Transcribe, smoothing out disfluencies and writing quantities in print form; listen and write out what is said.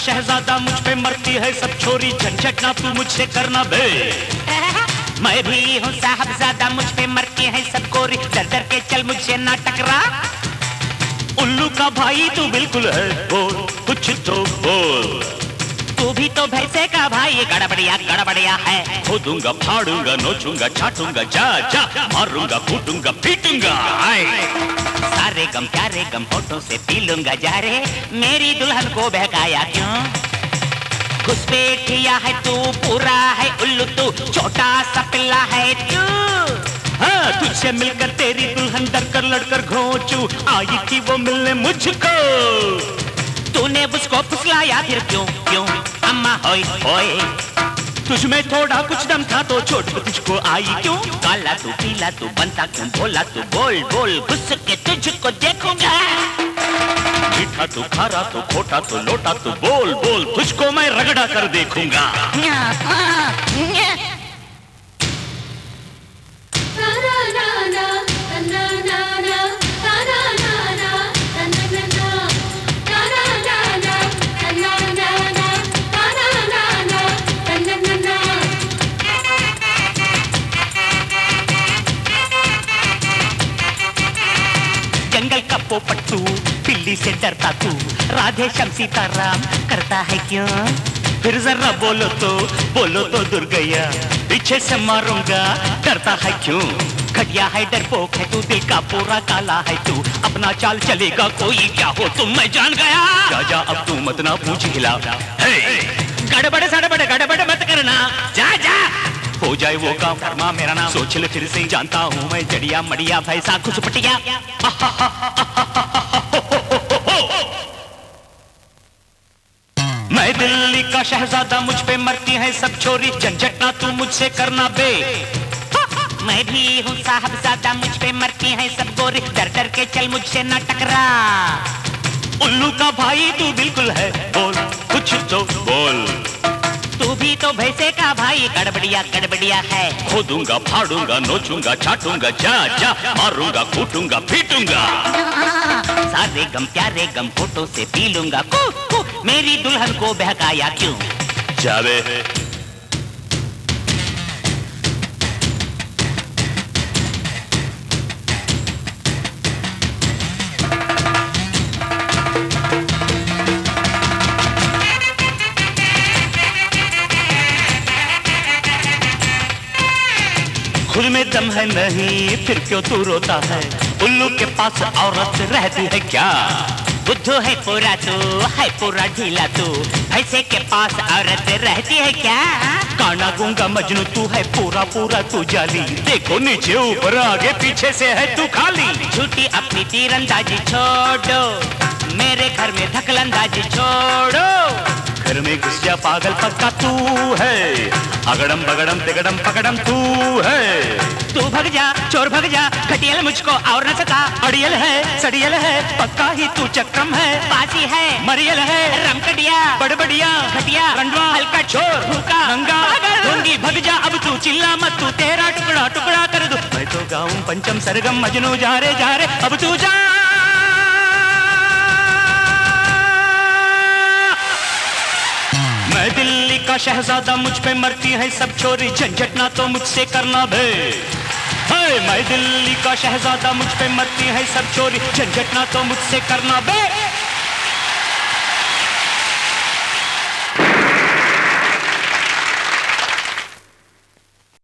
शहजादा मुझ पे मरती है सब छोरी, झंझट ना तू मुझसे करना बे। मैं भी हूँ साहबजादा, मुझ पे मरती है सब गोरी, डर डर के चल मुझसे ना टकरा। उल्लू का भाई तू बिल्कुल है, बोल कुछ तो बोल। तू भी तो भैंसे का भाई, गड़बड़िया है। खोदूंगा फाड़ूंगा नोचूंगा छाटूंगा, जा जा मारूंगा कूटूंगा पीटूंगा। सारे गम प्यारे गम होठों से पी लूंगा जा रे, मेरी दुल्हन को बहकाया क्यों? घुसपैठिया है तू, पूरा है उल्लू तू, छोटा सा पिल्ला है तू। हाँ, तुझसे मिलकर तेरी दुल्हन डर कर लड़कर घोंचू, आई थी वो मिलने मुझको। तूने उसको फुसलाया फिर क्यों क्यों? अम्मा होय होय। तुझमें थोड़ा कुछ दम था तो चोट तुझको आई क्यों? काला तू पीला तू बनता क्यों, बोला तू बोल बोल, घुस के तुझको देखूंगा। मीठा तू खारा तू खोटा तू लोटा तू, बोल बोल तुझको मैं रगड़ा कर देखूंगा। जंगल का पोपट तू, बिल्ली से डरता तू, राधे श्याम सीताराम करता है क्यों? फिर जरा बोलो तो दुर्गैया, पीछे से मारूंगा डरता है क्यों? घटिया है डरपोक है तू, दिल का पूरा काला है तू, अपना चाल चलेगा कोई क्या हो तुम मैं जान गया। जा जा अब तू मत ना पूछ हिला, गड़बड़ सड़बड़ गड़बड़ मत करना, जा जा। हो जाए वो काम कर्मा मेरा नाम, सोच ले फिर से, जानता हूँ मैं जड़िया मड़िया भैंसा घुसपटिया। मैं दिल्ली का शहजादा, मुझ पे मरती है सब छोरी, झंझट ना तू मुझसे करना बे। मैं भी हूँ साहबजादा, मुझ पे मरती है सब गोरी, डर डर के चल मुझसे ना टकरा। उल्लू का भाई तू बिल्कुल है, बोल कुछ तो बोल। तू भी तो भैंसे का भाई, गड़बड़िया है। खोदूंगा फाड़ूंगा नोचूंगा छाटूंगा, जा जा मारूंगा कूटूंगा पीटूंगा। सारे गम प्यारे गम होठों से पी लूंगा, मेरी दुल्हन को बहकाया क्यों? जावे खुद में दम है नहीं फिर क्यों तू रोता है, उल्लू के पास औरत रहती है क्या? बुद्धू है पूरा ढीला तू, भैंसे के पास औरत रहती है क्या? काना गूंगा मजनू तू है पूरा तू जाली, देखो नीचे ऊपर आगे पीछे से है तू खाली। झूठी अपनी तीरंदाजी छोड़ो, मेरे घर में दखलंदाजी छोड़ो। घर में घुस जा पागल पक्का तू है, अगड़म बगड़म तिगड़म पकड़म तू है। तू भग जा चोर भग जा, घटियल मुझको और न सता। अड़ियल है सड़ियल है पक्का ही तू चक्रम है, बासी है मरियल है रमकटिया, बड़बड़िया घटिया रंडवा हल्का छोर भूखा नंगा ढोंगी। भग जा अब तू चिल्ला मत, तू तेरा टुकड़ा टुकड़ा कर दूं। मैं तो गाऊं पंचम सरगम मजनू जा रे अब तू जा। मैं दिल्ली का शहजादा, मुझ पे मरती है सब छोरी, झंझट ना तो मुझसे करना बे। मैं दिल्ली का शहजादा, मुझ पे मरती है सब छोरी, झंझट ना तो मुझसे करना बे।